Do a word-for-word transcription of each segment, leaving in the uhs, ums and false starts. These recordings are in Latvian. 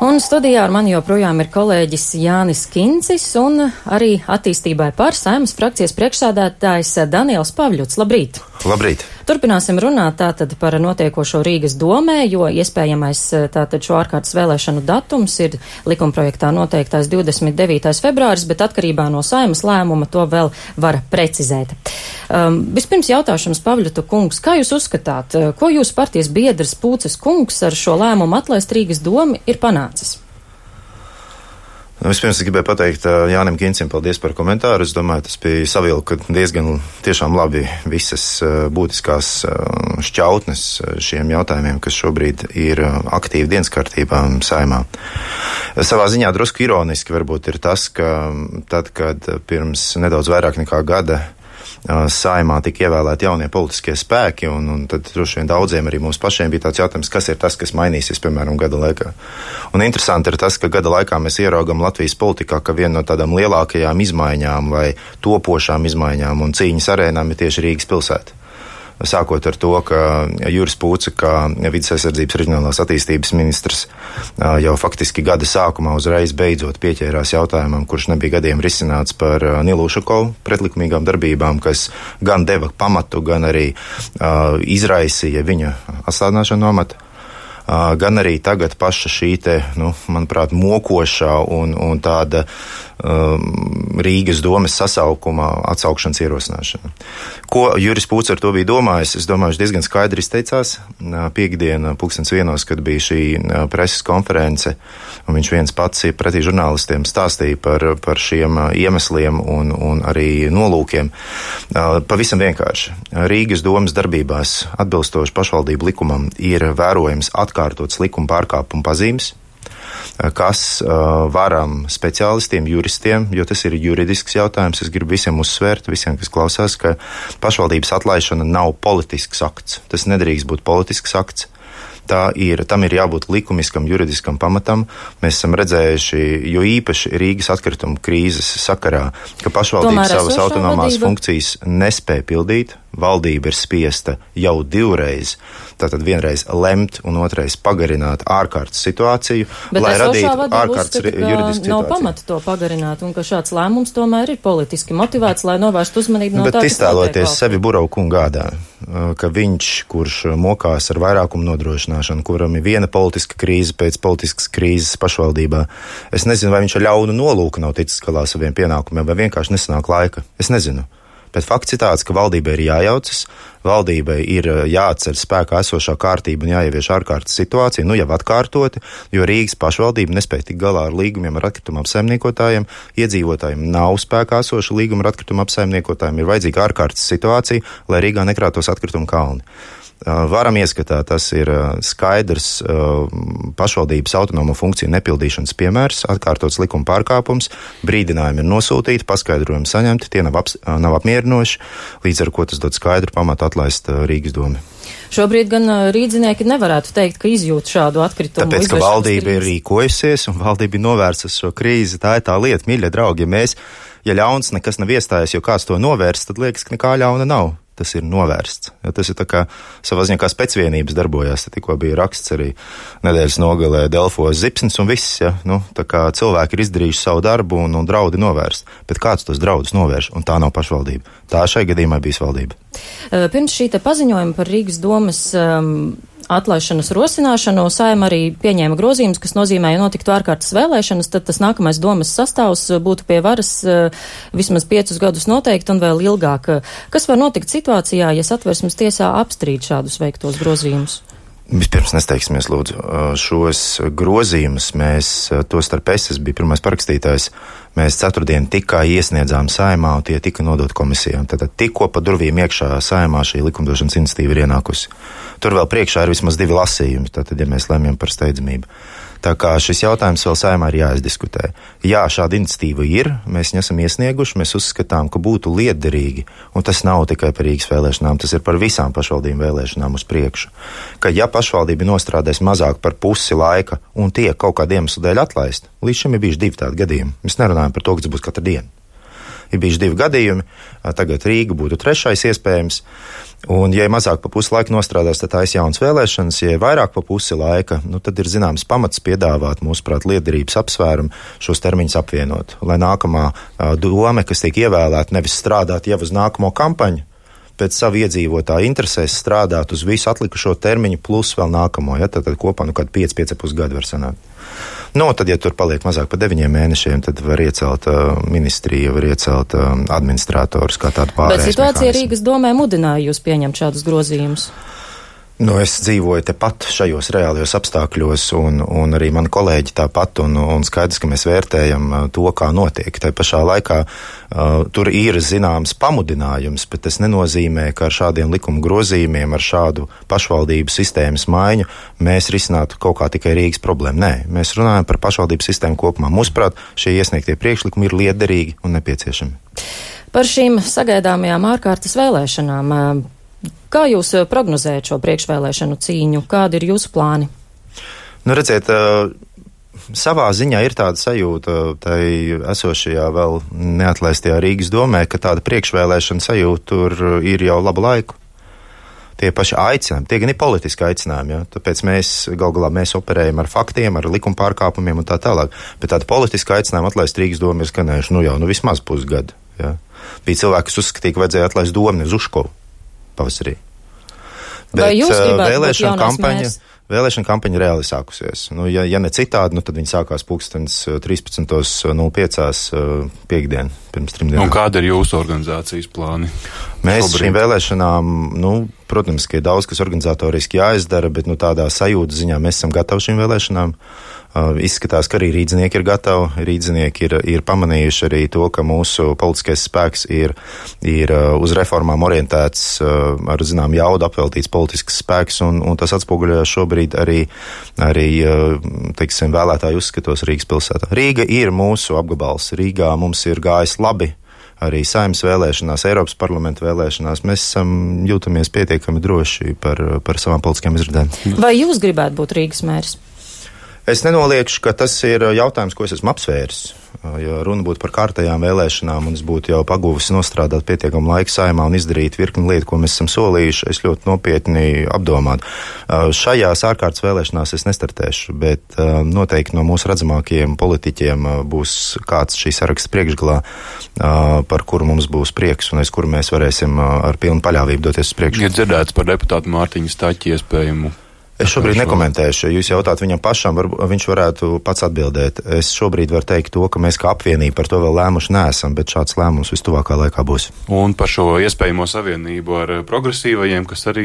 Un studijā ar mani joprojām ir kolēģis Jānis Kincis un arī attīstībai par Saeimas frakcijas priekšsādātājs Daniels Pavļuts. Labrīt! Labrīt! Turpināsim runāt tātad par notiekošo Rīgas domē, jo iespējamais tātad šo ārkārtas vēlēšanu datums ir likumprojektā noteiktais divdesmit devītais februāris, bet atkarībā no Saeimas lēmuma to vēl var precizēt. Um, vispirms jautāšams Pavļuta kungs, kā jūs uzskatāt, ko jūsu partijas biedrs Pūces kungs ar šo lēmumu atlaist Rīgas domu ir panācis? Vispirms es gribēju pateikt Jānim Kincim paldies par komentāru. Es domāju, tas bija savilka diezgan tiešām labi visas būtiskās šķautnes šiem jautājumiem, kas šobrīd ir aktīvi dienas kārtībā Saeimā. Savā ziņā drusku ironiski varbūt ir tas, ka tad, kad pirms nedaudz vairāk nekā gada Saeimā tika ievēlēti jaunie politiskie spēki, un, un tad droši vien daudziem arī mums pašiem bija tāds jautājums, kas ir tas, kas mainīsies, piemēram, gada laikā. Un interesanti ir tas, ka gada laikā mēs ieraugam Latvijas politikā, ka viena no tādām lielākajām izmaiņām vai topošām izmaiņām un cīņas arēnām ir tieši Rīgas pilsēta. Sākot ar to, ka Juris Pūce, kā vides aizsardzības reģionālās attīstības ministrs, jau faktiski gada sākumā uzreiz beidzot pieķērās jautājumam, kurš nebija gadiem risināts par Nilu Ušakovu pretlikumīgām darbībām, kas gan deva pamatu, gan arī uh, izraisīja viņa atstādināšanu no amata. Uh, gan arī tagad paša šī te, nu, manuprāt, mokošā un, un tāda um, Rīgas domes sasaukuma atsaukšanas ierosināšana. Ko Juris Pūce ar to bija domājis? Es domāju, viņš diezgan skaidri izteicās. Piektdien pulkstens vienos, kad bija šī preses konference, un viņš viens pats pretī žurnālistiem stāstīja par, par šiem iemesliem un, un arī nolūkiem. Pavisam vienkārši. Rīgas domes darbībās atbilstoši pašvaldību likumam ir vērojams atkārtots likuma pārkāpuma pazīmes, kas uh, varam speciālistiem, juristiem, jo tas ir juridisks jautājums, es gribu visiem uzsvērt, visiem, kas klausās, ka pašvaldības atlaišana nav politisks akts. Tas nedrīkst būt politisks akts. Tā ir, tam ir jābūt likumiskam, juridiskam pamatam. Mēs esam redzējuši, jo īpaši Rīgas atkrituma krīzes sakarā, ka pašvaldība savas autonomās vadība. funkcijas nespēja pildīt. Valdība ir spiesta jau divreiz, tātad vienreiz lemt un otrais pagarināt ārkārtas situāciju, bet lai radītu ārkārtas uzskata, juridisku situāciju. Nav pamata to pagarināt un ka šāds lēmums tomēr ir politiski motivēts, lai novērstu uzmanību no bet tā, kas iztēloties sevi Buraukungu gādā, ka viņš, kurš mokās ar vairākumu nodrošināšanu, kuram ir viena politiska krīze pēc politiskas krīzes pašvaldībā, es nezinu, vai viņš ar ļaunu nolūku nav ticis galā saviem pienākumiem, vai vienkārši nesanāk laika. Es nezinu. Bet fakts ir tāds, ka valdībai ir jājaucas, valdībai ir jāatcer spēkā esošā kārtība un jāievieš ārkārtas situācija, nu jau atkārtoti, jo Rīgas pašvaldība nespēja tikt galā ar līgumiem ar atkritumu apsaimniekotājiem, iedzīvotājiem nav spēkā esoša līguma ar atkritumu apsaimniekotājiem, ir vajadzīga ārkārtas situācija, lai Rīgā nekrātos atkritumu kalni. Varam ieskatāt, tas ir skaidrs pašvaldības autonomo funkciju nepildīšanas piemērs, atkārtots likuma pārkāpums, brīdinājumi ir nosūtīti, paskaidrojumi saņemti, tie nav, ap, nav apmierinoši, līdz ar ko tas dod skaidru pamatu atlaist Rīgas domu. Šobrīd gan rīdzinieki nevarētu teikt, ka izjūt šādu atkritumu. Tāpēc, ka valdība ir rīkojusies un valdība ir novērsus šo krīzi, tā ir tā lieta, mīļie draugi, ja mēs, ja ļauns nekas nav iestājies, jo kāds to novērst, tad liekas, ka nekā ļauna nav. Tas ir novērsts. Jo tas ir tā kā savā ziņā kā specvienības darbojās. Te tikko bija raksts arī nedēļas nogalē Delfos Zipsnis un viss. Ja? Nu, tā kā cilvēki ir izdarījuši savu darbu un, un draudi novērst. Bet kāds tos draudus novērš? Un tā nav pašvaldība. Tā šai gadījumā bijis valdība. Pirms šī te paziņojuma par Rīgas domes um, atlaišanas rosināšanu Saeima arī pieņēma grozījumus, kas nozīmē, ja notiktu ārkārtas vēlēšanas, tad tas nākamais domes sastāvs būtu pie varas vismaz piecus gadus noteikti un vēl ilgāk. Kas var notikt situācijā, ja Satversmes tiesā apstrīd šādus veiktos grozījumus? Vispirms nesteigsimies, lūdzu. Šos grozījumus mēs, tostarp es, es biju pirmais parakstītājs, mēs ceturtdien tikai iesniedzām Saeimā un tie tika nodot komisijām. Tātad tikko pa durvīm iekšā Saeimā šī likumdošanas iniciatīva ir ienākusi. Tur vēl priekšā ir vismaz divi lasījumi, tātad, ja mēs lemjam par steidzamību. Tā kā šis jautājums vēl Saeimā ir jāizdiskutē. Jā, šāda iniciatīva ir, mēs viņu esam iesnieguši, mēs uzskatām, ka būtu lietderīgi, un tas nav tikai par Rīgas vēlēšanām, tas ir par visām pašvaldību vēlēšanām uz priekšu. Ka ja pašvaldība nostrādēs mazāk par pusi laika un tiek kaut kādu iemeslu dēļ atlaist, līdz šim ir bijuši divi tādi gadījumi. Mēs nerunājam par to, ka tas būs katru dienu. Ir bijuši divi gadījumi, tagad Rīga būtu trešais iespējams. Un, ja ir mazāk pa pusi laika nostrādās, tad taisa jaunas vēlēšanas, ja ir vairāk pa pusi laika, nu, tad ir zināms pamats piedāvāt, mūsuprāt, liederības apsvērumu šos termiņus apvienot, lai nākamā uh, dome, kas tiek ievēlēta, nevis strādāt jau uz nākamo kampaņu, pēc savu iedzīvotāju interesēs strādāt uz visu atlikušo termiņu plus vēl nākamo, ja, tad, tad kopā nu kādi pieci, pieci pus gadi var sanākt. Nu, tad, ja tur paliek mazāk par deviņiem mēnešiem, tad var iecelt uh, ministriju, var iecelt uh, administratorus kā tādu pārējais. Bet situācija mehānismu. Rīgas domē mudināja jūs pieņemt šādus grozījumus? Nu, es dzīvoju tepat šajos reālajos apstākļos, un, un arī mani kolēģi tāpat, un, un skaidrs, ka mēs vērtējam to, kā notiek. Tā pašā laikā uh, tur ir zināms pamudinājums, bet tas nenozīmē, ka ar šādiem likuma grozījumiem, ar šādu pašvaldību sistēmas maiņu mēs risinātu kaut kā tikai Rīgas problēmu. Nē, mēs runājam par pašvaldību sistēmu kopumā. Mūsuprāt, šie iesniegtie priekšlikumi ir liederīgi un nepieciešami. Par šīm sagaidāmajām ārkārtas vēlēšanām. Kā jūs prognozējat šo priekšvēlēšanu cīņu? Kādi ir jūsu plāni? Nu, redziet, savā ziņā ir tāda sajūta tai esošajā vēl neatlaistajā Rīgas domē, ka tāda priekšvēlēšana sajūta tur ir jau labu laiku. Tie paši aicinājumi, tie gan ir politiski aicinājumi, ja? Tāpēc mēs, gal galā, mēs operējam ar faktiem, ar likuma pārkāpumiem un tā tālāk. Bet tāda politiska aicinājuma atlaist Rīgas domu ir skanējuši, nu jau, nu vismaz pusgadu. Ja? Bija cilvēki, kas uzskatīja, ka vajadzēja atlaist domu uz Užkovu pavasarī. Bet Vai jūs gribētu vēlēšana būt kampaņa, mērs? vēlēšana kampaņa reāli sākusies. Nu, ja, ja ne citādi, nu, tad viņi sākās pulkstens trīspadsmit nulle pieci piekdien, pirms trim dienām. Un kāda ir jūsu organizācijas plāni? Mēs Šobrīd. šīm vēlēšanām, nu, protams, ka ir daudz, kas organizatoriski jāizdara, bet, nu, tādā sajūta ziņā mēs esam gatavi šīm vēlēšanām. Uh, izskatās, ka arī rīdzinieki ir gatavi, rīdzinieki ir, ir pamanījuši arī to, ka mūsu politiskais spēks ir, ir uh, uz reformām orientēts, uh, ar zinām jaudu apveltīts politisks spēks, un, un tas atspoguļojas šobrīd arī, arī uh, teiksim, vēlētāju uzskatos Rīgas pilsētā. Rīga ir mūsu apgabals, Rīgā mums ir gājis labi. Arī Saeimas vēlēšanās, Eiropas parlamenta vēlēšanās, mēs esam jūtamies pietiekami droši par, par savām politiskajām izredzēm. Vai jūs gribētu būt Rīgas mērs? Es nenoliekšu, ka tas ir jautājums, ko es esmu apsvēris. Ja runa būtu par kārtējām vēlēšanām, un es būtu jau paguvis nostrādāt pietiekamu laiku Saeimā un izdarīt virkni lietu, ko mēs esam solījuši, es ļoti nopietni apdomātu. Šajās ārkārtas vēlēšanās es nestartēšu, bet noteikti no mūsu redzamākajiem politiķiem būs kāds šī saraksta priekšgalā, par kuru mums būs prieks un aiz kuru mēs varēsim ar pilnu paļāvību doties uz priekšu. Ir dzirdēts par deputātu Mārtiņu Staķi iespējumu. Es šobrīd nekomentēšu. Jūs jautāt viņam pašam, var, viņš varētu pats atbildēt. Es šobrīd varu teikt to, ka mēs kā apvienība par to vēl lēmuši neesam, bet šāds lēmums vistuvākā laikā būs. Un par šo iespējamo savienību ar progresīvajiem, kas arī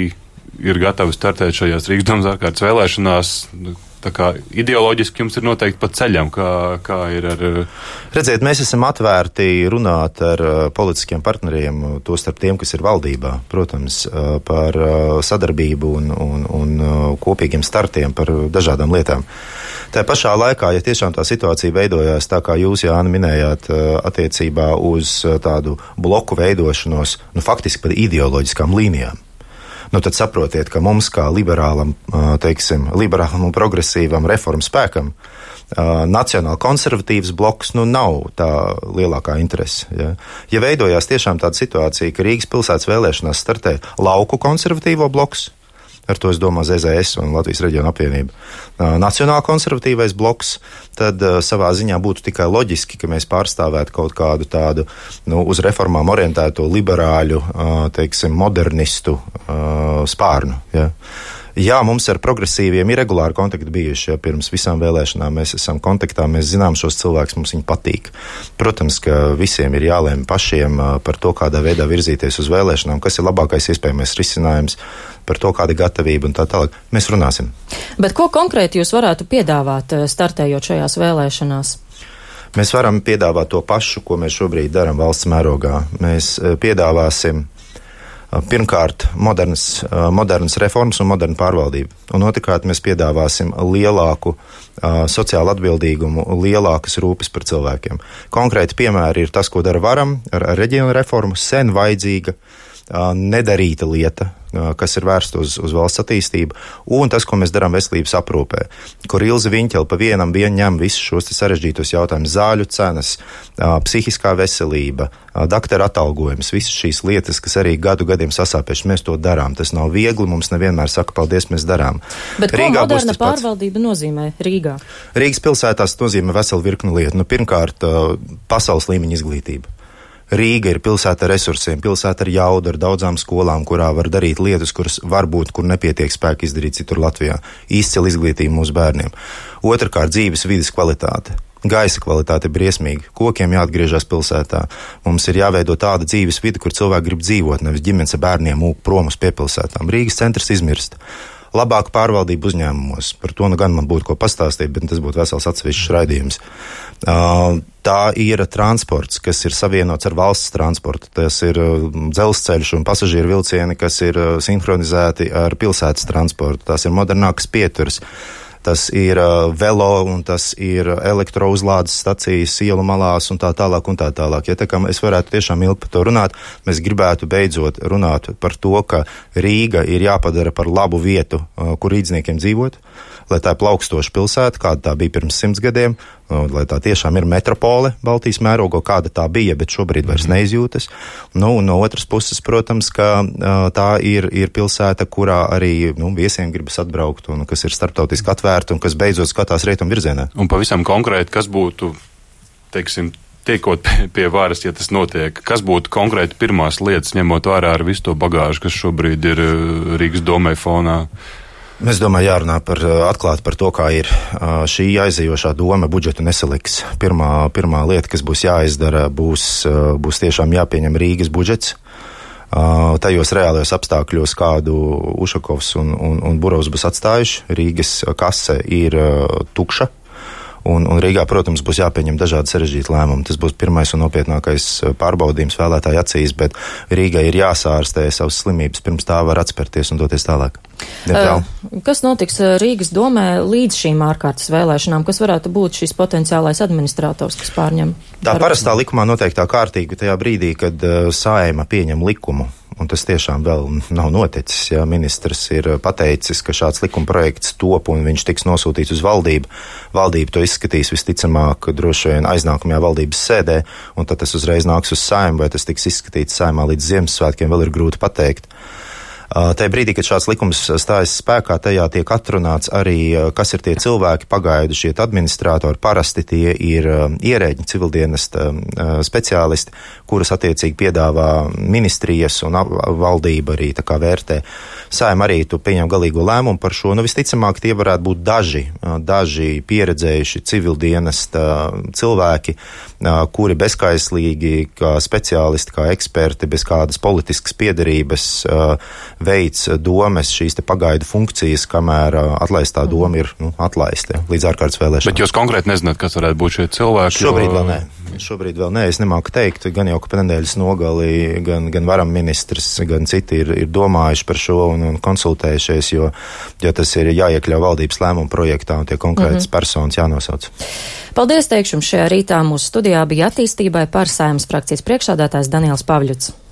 ir gatavi startēt šajās Rīgas domas ārkārtas vēlēšanās. Tā kā ideoloģiski jums ir noteikti pa ceļam, kā, kā ir ar... Redziet, mēs esam atvērti runāt ar politiskiem partneriem, to starp tiem, kas ir valdībā, protams, par sadarbību un, un, un kopīgiem startiem par dažādām lietām. Tā pašā laikā, ja tiešām tā situācija veidojās tā, kā jūs, Jāni, minējāt, attiecībā uz tādu bloku veidošanos, nu faktiski par ideoloģiskām līnijām, nu tad saprotiet, ka mums kā liberālam, teiksim, liberālam un progresīvam reformu spēkam nacionāli konservatīvs bloks, nu nav tā lielākā interese. Ja, ja veidojās tiešām tāda situācija, ka Rīgas pilsētas vēlēšanās startē lauku konservatīvo bloks, ar to es domāju Z Z S un Latvijas reģiona apvienība, nacionāli konservatīvais bloks, tad uh, savā ziņā būtu tikai loģiski, ka mēs pārstāvētu kaut kādu tādu, nu, uz reformām orientēto liberāļu, uh, teiksim, modernistu uh, spārnu. Ja. Jā, mums ar progresīviem ir regulāri kontakti bijuši, ja pirms visām vēlēšanām mēs esam kontaktā, mēs zinām šos cilvēkus, mums viņi patīk. Protams, ka visiem ir jālēma pašiem par to, kādā veidā virzīties uz vēlēšanām, kas ir labākais iespējamais risinājums, par to, kāda gatavība un tā tālāk. Mēs runāsim. Bet ko konkrēti jūs varētu piedāvāt, startējot šajās vēlēšanās? Mēs varam piedāvāt to pašu, ko mēs šobrīd darām valsts mērogā. Mēs piedāvāsim pirmkārt modernas, modernas reformas un modernu pārvaldību. Un otrkārt mēs piedāvāsim lielāku uh, sociālu atbildīgumu, lielākas rūpes par cilvēkiem. Konkrēti piemēri ir tas, ko dara Varam ar, ar reģionu reformu, sen vajadzīga. nedarīta lieta, kas ir vērsta uz, uz valsts attīstību, un tas, ko mēs darām veselības aprūpē, kur Ilze Viņķele pa vienam vien ņem visus šos sarežģītos jautājumus, zāļu cenas, psihiskā veselība, dakteru atalgojums, visas šīs lietas, kas arī gadu gadiem sasāpējuši, mēs to darām. Tas nav viegli, mums nevienmēr saka, paldies, mēs darām. Bet Rīgā ko moderna pārvaldība nozīmē Rīgā? Rīgas pilsētās nozīmē veselu virkni lietu. Nu, pirmkārt, pasaules līmeņa izglītība. Rīga ir pilsēta ar resursiem, pilsēta ar jaudu, ar daudzām skolām, kurā var darīt lietas, kuras varbūt, kur nepietiek spēka izdarīt citur Latvijā. Izcila izglītība mūsu bērniem. Otrkārt, dzīves vides kvalitāte. Gaisa kvalitāte ir briesmīga. Kokiem jāatgriežas pilsētā. Mums ir jāveido tāda dzīves vide, kur cilvēki grib dzīvot, nevis ģimenes ar bērniem mūk prom uz piepilsētām. Rīgas centrs izmirst. Labāka pārvaldība uzņēmumos. Par to nu gan man būtu ko pastāstīt, bet tas būtu vesels atsevišķs raidījums. Uh, tā ir transports, kas ir savienots ar valsts transportu. Tas ir uh, dzelzceļš un pasažieru vilcieni, kas ir uh, sinhronizēti ar pilsētas transportu. Tās ir modernākas pieturas. Tas ir uh, velo un tas ir elektrouzlādes stacijas ielu malās un tā tālāk un tā tālāk. Ja tā kā es varētu tiešām ilgi par to runāt, mēs gribētu beidzot runāt par to, ka Rīga ir jāpadara par labu vietu, uh, kur rīdzniekiem dzīvot, lai tā ir plaukstoša pilsēta, kāda tā bija pirms simts gadiem, uh, lai tā tiešām ir metropole Baltijas mērogo, kāda tā bija, bet šobrīd vairs neizjūtas. Nu, un no otras puses, protams, ka uh, tā ir, ir pilsēta, kurā arī nu, viesiem gribas atbraukt un kas ir starptautiski atvērta un kas beidzot skatās rietumu virzienā. Un pavisam konkrēti, kas būtu, teiksim, tiekot pie, pie varas, ja tas notiek, kas būtu konkrēti pirmās lietas, ņemot vērā ar visu to bagāžu, kas šobrīd ir Rīgas domē fonā? Es domāju, jārunā par, atklāt par to, kā ir. Šī aizejošā doma budžetu nesaliks. Pirmā, pirmā lieta, kas būs jāizdara, būs, būs tiešām jāpieņem Rīgas budžets. Tajos reālajos apstākļos, kādu Ušakovs un, un, un Burovs būs atstājuši. Rīgas kase ir tukša. Un, un Rīgā, protams, būs jāpieņem dažādi sarežģīti lēmumi. Tas būs pirmais un nopietnākais pārbaudījums vēlētāju acīs, bet Rīgai ir jāsārstē savas slimības, pirms tā var atspērties un doties tālāk. Diemžēl. Kas notiks Rīgas domē līdz šīm ārkārtas vēlēšanām? Kas varētu būt šis potenciālais administrators, kas pārņem? Tā parastā likumā noteiktā kārtība tajā brīdī, kad uh, Saeima pieņem likumu. Un tas tiešām vēl nav noticis. Ja ministrs ir pateicis, ka šāds likuma projekts top un viņš tiks nosūtīts uz valdību. Valdība to izskatīs visticamāk droši vien aiznākamajā valdības sēdē, un tad tas uzreiz nāks uz Saimu, vai tas tiks izskatīts Saimā līdz Ziemassvētkiem, vēl ir grūti pateikt. Tajā brīdī, kad šāds likums stājas spēkā, tajā tiek atrunāts arī, kas ir tie cilvēki, pagaidu šie administratori, parasti tie ir ierēģi, civildienesta speciālisti, kuras attiecīgi piedāvā ministrijas un valdība arī tā kā vērtē. Saima arī tu pieņem galīgo lēmumu par šo, nu visticamāk tie varētu būt daži, daži pieredzējuši civildienesta cilvēki, kuri bezkaislīgi, kā speciālisti, kā eksperti, bez kādas politiskas piederības veids domes šīs te pagaidu funkcijas, kamēr atlaistā doma ir nu, atlaista līdz ārkārtas vēlēšanām. Bet jūs konkrēti nezināt, kas varētu būt šie cilvēki? Šobrīd vēl nē. Šobrīd vēl nē, es nemāku teikt, gan jau, ka pa nedēļas nogali, gan, gan varam ministrs, gan citi ir, ir domājuši par šo un, un konsultējušies, jo, jo tas ir jāiekļauj valdības lēmumu projektā un tie konkrētas mm-hmm. personas jānosauc. Paldies, teikšu, šajā rītā mūsu studijā bija attīstībai par Saeimas frakcijas priekšsēdētājs Daniels Pavļuts.